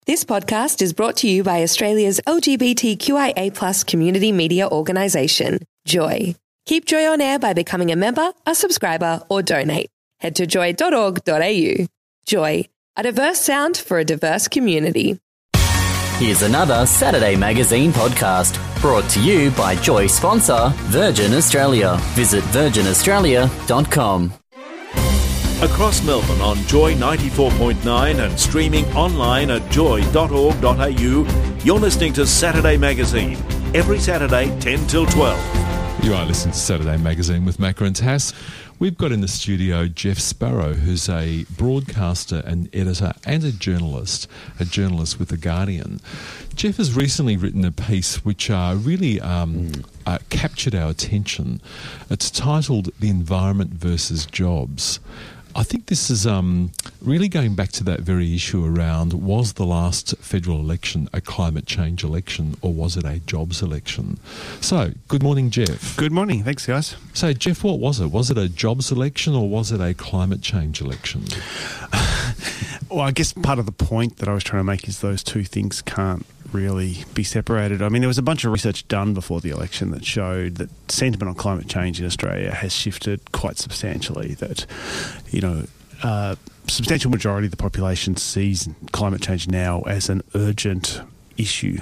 This podcast is brought to you by Australia's LGBTQIA+ community media organisation, Joy. Keep Joy on air by becoming a member, a subscriber, or donate. Head to joy.org.au. Joy, a diverse sound for a diverse community. Here's another Saturday Magazine podcast brought to you by Joy sponsor Virgin Australia. Visit virginaustralia.com. Across Melbourne on Joy 94.9 and streaming online at joy.org.au, you're listening to Saturday Magazine. Every Saturday, 10 till 12. You are listening to Saturday Magazine with Macca and Tass. We've got in the studio Jeff Sparrow, who's a broadcaster and editor and a journalist with The Guardian. Jeff has recently written a piece which really captured our attention. It's titled The Environment versus Jobs. I think this is really going back to that very issue around, was the last federal election a climate change election or was it a jobs election? So, good morning, Jeff. Good morning. Thanks, guys. So, Jeff, what was it? Was it a jobs election or was it a climate change election? Well, I guess part of the point that I was trying to make is those two things can't really be separated. I mean, there was a bunch of research done before the election that showed that sentiment on climate change in Australia has shifted quite substantially, that, substantial majority of the population sees climate change now as an urgent issue.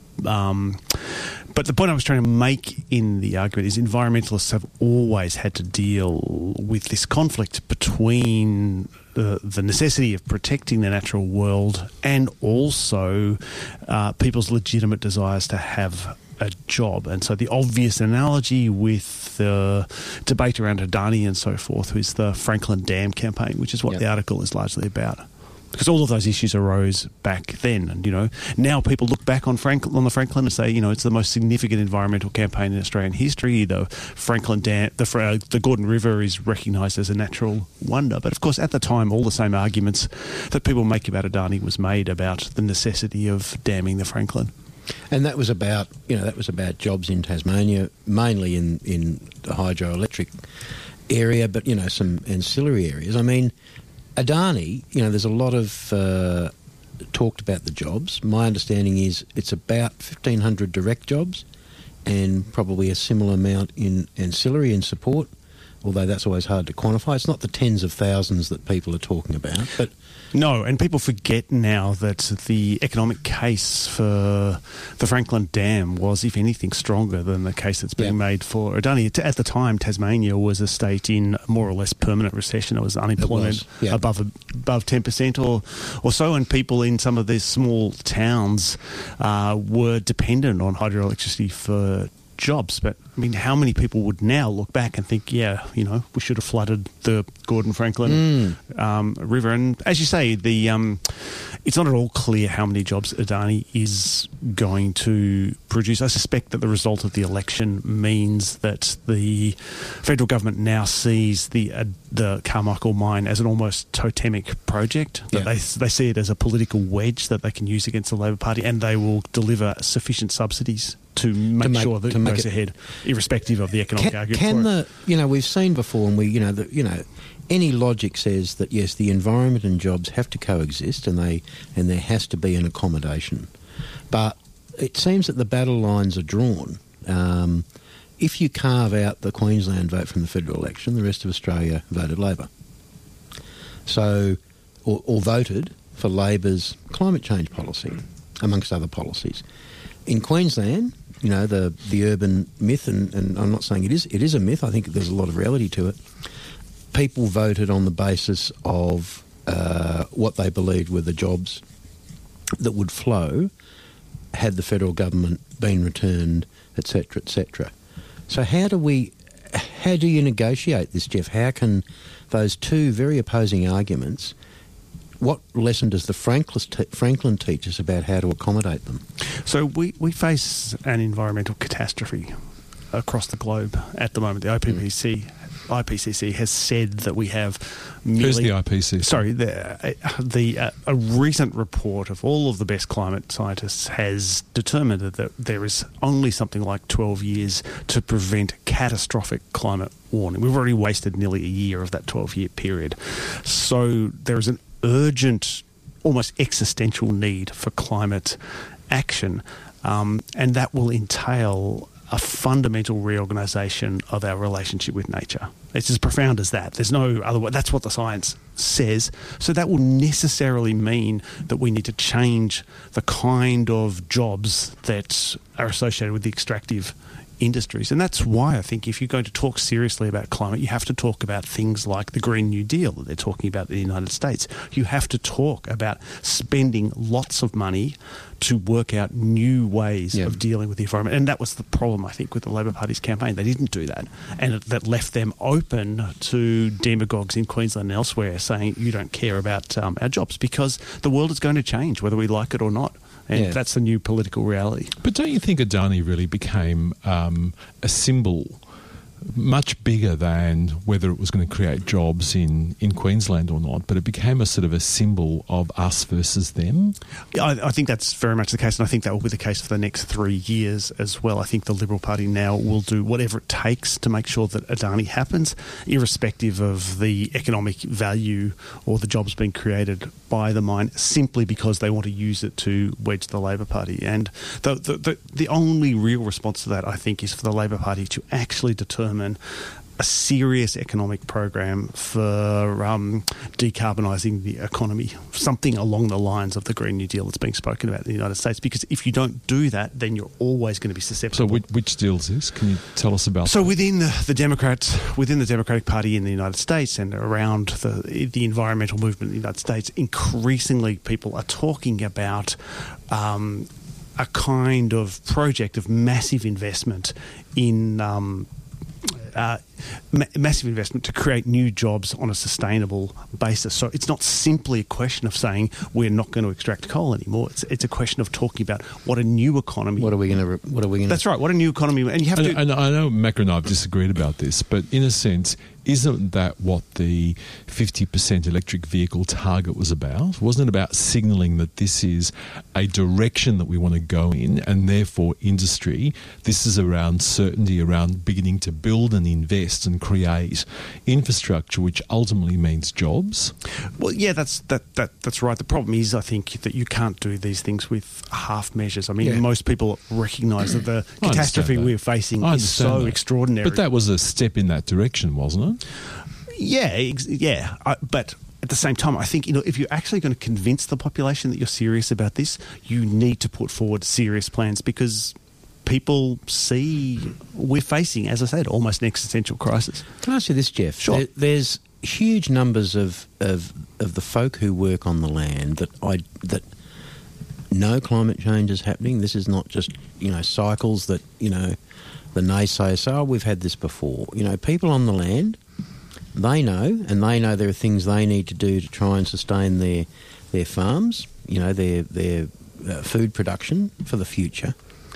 But the point I was trying to make in the argument is environmentalists have always had to deal with this conflict between the necessity of protecting the natural world and also people's legitimate desires to have a job. And so the obvious analogy with the debate around Adani and so forth is the Franklin Dam campaign, which is what the article is largely about. Because all of those issues arose back then, and now people look back on the Franklin and say, it's the most significant environmental campaign in Australian history. The Franklin Dam, the Gordon River is recognised as a natural wonder. But of course, at the time, all the same arguments that people make about Adani was made about the necessity of damming the Franklin. And that was about, jobs in Tasmania, mainly in the hydroelectric area, but some ancillary areas. I mean, Adani, there's a lot of talked about the jobs. My understanding is it's about 1,500 direct jobs and probably a similar amount in ancillary and support, although that's always hard to quantify. It's not the tens of thousands that people are talking about. But no, and people forget now that the economic case for the Franklin Dam was, if anything, stronger than the case that's being made for Adani. At the time, Tasmania was a state in more or less permanent recession. It was unemployment above 10% or so, and people in some of these small towns were dependent on hydroelectricity for jobs. But I mean, how many people would now look back and think, we should have flooded the Gordon Franklin River? And as you say, it's not at all clear how many jobs Adani is going to produce. I suspect that the result of the election means that the federal government now sees the Carmichael mine as an almost totemic project. That they see it as a political wedge that they can use against the Labor Party, and they will deliver sufficient subsidies to make sure that it goes ahead, irrespective of the economic argument for it. We've seen before, and any logic says that yes, the environment and jobs have to coexist, and there has to be an accommodation. But it seems that the battle lines are drawn. If you carve out the Queensland vote from the federal election, the rest of Australia voted Labor. So, or voted for Labor's climate change policy, amongst other policies. In Queensland, the urban myth, and I'm not saying it is a myth, I think there's a lot of reality to it. People voted on the basis of what they believed were the jobs that would flow had the federal government been returned, etc., etc. So how do you negotiate this, Jeff? How can those two very opposing arguments, what lesson does the Franklin teach us about how to accommodate them? So we face an environmental catastrophe across the globe at the moment. The IPCC has said that we have Who's the IPCC? Sorry, a recent report of all of the best climate scientists has determined that there is only something like 12 years to prevent catastrophic climate warming. We've already wasted nearly a year of that 12-year period. So there is an urgent almost existential need for climate action, and that will entail a fundamental reorganisation of our relationship with nature. It's as profound as that. There's no other way. That's what the science says. So that will necessarily mean that we need to change the kind of jobs that are associated with the extractive industries. And that's why I think if you're going to talk seriously about climate, you have to talk about things like the Green New Deal that they're talking about in the United States. You have to talk about spending lots of money to work out new ways of dealing with the environment. And that was the problem, I think, with the Labor Party's campaign. They didn't do that. And that left them open to demagogues in Queensland and elsewhere saying, you don't care about our jobs, because the world is going to change, whether we like it or not. And that's the new political reality. But don't you think Adani really became a symbol much bigger than whether it was going to create jobs in Queensland or not, but it became a sort of a symbol of us versus them? I think that's very much the case, and I think that will be the case for the next 3 years as well. I think the Liberal Party now will do whatever it takes to make sure that Adani happens, irrespective of the economic value or the jobs being created by the mine, simply because they want to use it to wedge the Labor Party. And the only real response to that, I think, is for the Labor Party to actually determine a serious economic program for decarbonising the economy, something along the lines of the Green New Deal that's being spoken about in the United States. Because if you don't do that, then you're always going to be susceptible. So which deal is this? Can you tell us about So that? within the Democratic Party in the United States and around the environmental movement in the United States, increasingly people are talking about a kind of project of massive investment in massive investment to create new jobs on a sustainable basis. So it's not simply a question of saying we're not going to extract coal anymore. It's a question of talking about what a new economy. What are we going to? That's right. What a new economy, and you have to. And I know Macca and I have disagreed about this, but in a sense, isn't that what the 50% electric vehicle target was about? Wasn't it about signalling that this is a direction that we want to go in, and therefore industry, this is around certainty, around beginning to build and invest and create infrastructure, which ultimately means jobs? Well, yeah, that's right. The problem is, I think, that you can't do these things with half measures. I mean, most people recognise that the catastrophe we're facing is so extraordinary. But that was a step in that direction, wasn't it? Yeah. But at the same time, I think, if you're actually going to convince the population that you're serious about this, you need to put forward serious plans, because people see we're facing, as I said, almost an existential crisis. Can I ask you this, Jeff? Sure. There's huge numbers of the folk who work on the land that know climate change is happening. This is not just cycles that the naysayers say, we've had this before. People on the land, they know there are things they need to do to try and sustain their farms, their food production for the future.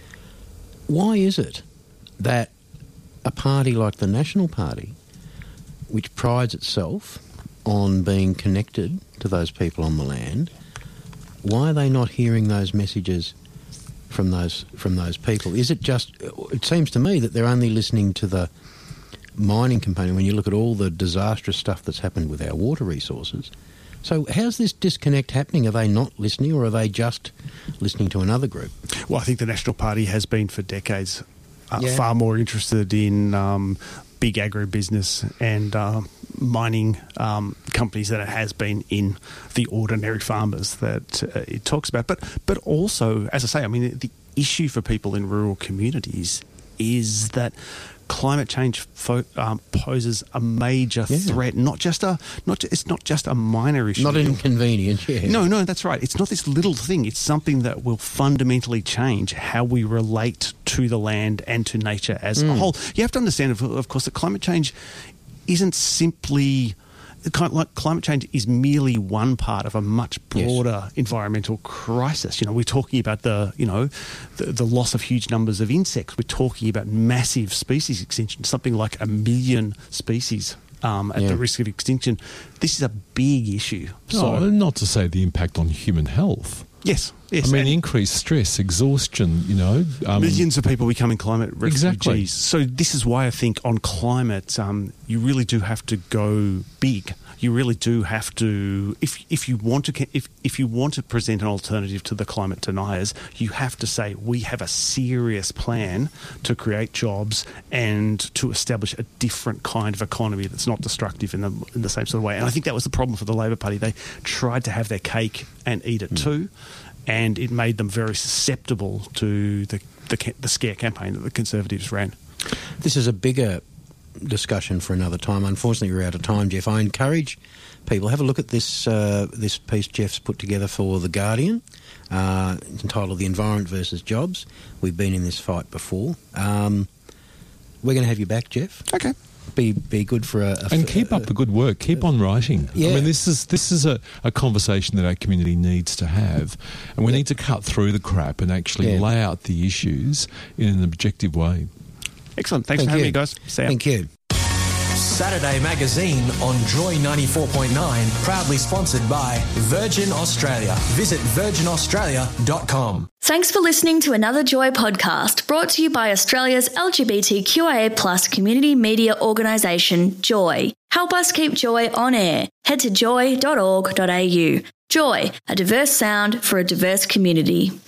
Why is it that a party like the National Party, which prides itself on being connected to those people on the land, why are they not hearing those messages from those people? Is it just? It seems to me that they're only listening to the mining component when you look at all the disastrous stuff that's happened with our water resources. So how's this disconnect happening? Are they not listening, or are they just listening to another group? Well, I think the National Party has been for decades far more interested in big agribusiness and mining companies than it has been in the ordinary farmers that it talks about. But also, as I say, I mean, the issue for people in rural communities is that climate change poses a major threat. It's not just a minor issue. Not inconvenient. Yeah. No, that's right. It's not this little thing. It's something that will fundamentally change how we relate to the land and to nature as a whole. You have to understand, of course, that climate change isn't simply. Climate change is merely one part of a much broader environmental crisis. We're talking about the loss of huge numbers of insects. We're talking about massive species extinction, something like 1 million species at the risk of extinction. This is a big issue. So, not to say the impact on human health. Yes. Yes, I mean, and increased stress, exhaustion, millions of people becoming climate refugees. Exactly. So this is why I think on climate, you really do have to go big. You really do have to, if you want to present an alternative to the climate deniers, you have to say we have a serious plan to create jobs and to establish a different kind of economy that's not destructive in the same sort of way. And I think that was the problem for the Labor Party. They tried to have their cake and eat it too, and it made them very susceptible to the scare campaign that the Conservatives ran. This is a bigger discussion for another time. Unfortunately, we're out of time, Jeff. I encourage people, have a look at this this piece Jeff's put together for The Guardian. It's entitled The Environment versus Jobs. We've been in this fight before. We're going to have you back, Jeff. Okay. Be good for and keep up the good work. Keep on writing. Yeah. I mean, this is a conversation that our community needs to have, and we need to cut through the crap and actually lay out the issues in an objective way. Excellent. Thanks for having me, guys. See ya. Thank you. Saturday Magazine on Joy 94.9, proudly sponsored by Virgin Australia. Visit virginaustralia.com. Thanks for listening to another Joy podcast brought to you by Australia's LGBTQIA+ community media organisation, Joy. Help us keep Joy on air. Head to joy.org.au. Joy, a diverse sound for a diverse community.